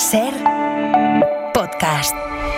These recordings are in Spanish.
Ser Podcast.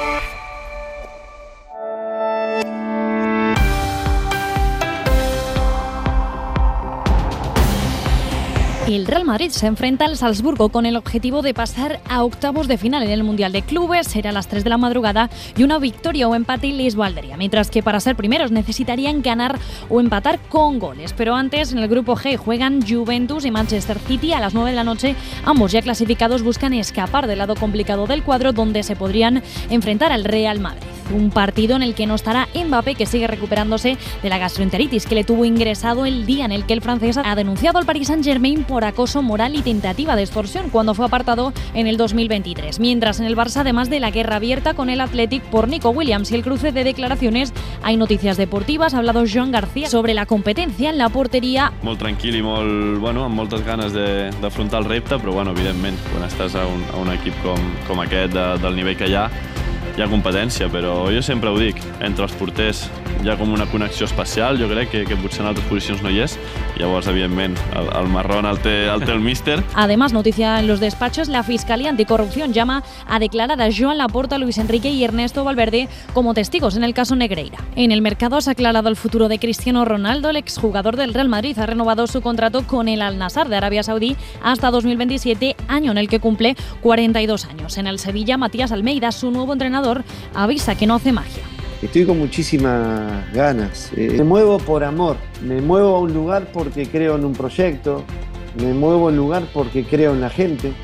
El Real Madrid se enfrenta al Salzburgo con el objetivo de pasar a octavos de final en el Mundial de Clubes. Será a las 3 de la madrugada y una victoria o empate les valdría, mientras que para ser primeros necesitarían ganar o empatar con goles. Pero antes, en el grupo G juegan Juventus y Manchester City a las 9 de la noche. Ambos ya clasificados buscan escapar del lado complicado del cuadro, donde se podrían enfrentar al Real Madrid. Un partido en el que no estará Mbappé, que sigue recuperándose de la gastroenteritis que le tuvo ingresado el día en el que el francés ha denunciado al Paris Saint-Germain por acoso moral y tentativa de extorsión cuando fue apartado en el 2023. Mientras en el Barça, además de la guerra abierta con el Athletic por Nico Williams y el cruce de declaraciones, hay noticias deportivas. Ha hablado Joan García sobre la competencia en la porteria. Molt tranquil i amb moltes ganes d'afrontar el repte, però evidentment, quan estàs a un equip com aquest del nivell que hi ha competència, però jo sempre ho dic, entre els porters hi ha com una connexió especial, jo crec que potser en altres posicions no hi és, llavors evidentment el marrón el té el míster. Además, noticia en los despachos, la Fiscalía Anticorrupción llama a declarar a Joan Laporta, Luis Enrique y Ernesto Valverde como testigos en el caso Negreira. En el mercado se ha aclarado el futuro de Cristiano Ronaldo. El exjugador del Real Madrid ha renovado su contrato con el Al-Nassr de Arabia Saudí hasta 2027, año en el que cumple 42 años. En el Sevilla, Matías Almeida, su nuevo entrenador, avisa que no hace magia. Estoy con muchísimas ganas. Me muevo por amor. Me muevo a un lugar porque creo en un proyecto. Me muevo a un lugar porque creo en la gente.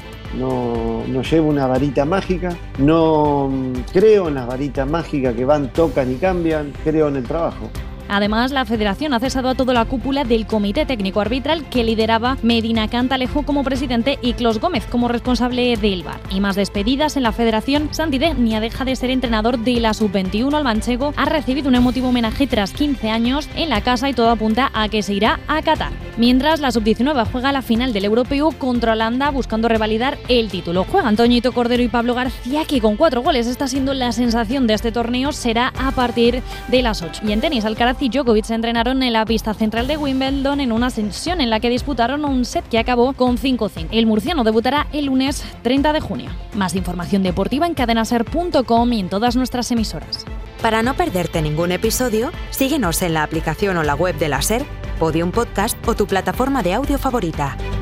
No llevo una varita mágica. No creo en las varitas mágicas que van, tocan y cambian. Creo en el trabajo. Además, la Federación ha cesado a toda la cúpula del Comité Técnico Arbitral que lideraba Medina Cantalejo como presidente y Clos Gómez como responsable del VAR. Y más despedidas en la Federación. Santi Degnia deja de ser entrenador de la Sub-21. El manchego ha recibido un emotivo homenaje tras 15 años en la casa y todo apunta a que se irá a Qatar. Mientras, la Sub-19 juega la final del Europeo contra Holanda buscando revalidar el título. Juegan Toñito Cordero y Pablo García, que con 4 goles está siendo la sensación de este torneo. Será a partir de las 8. Y en tenis, Alcaraz y Djokovic se entrenaron en la pista central de Wimbledon en una sesión en la que disputaron un set que acabó con 5-5. El murciano debutará el lunes 30 de junio. Más información deportiva en cadenaser.com y en todas nuestras emisoras. Para no perderte ningún episodio, síguenos en la aplicación o la web de la SER, Podium Podcast o tu plataforma de audio favorita.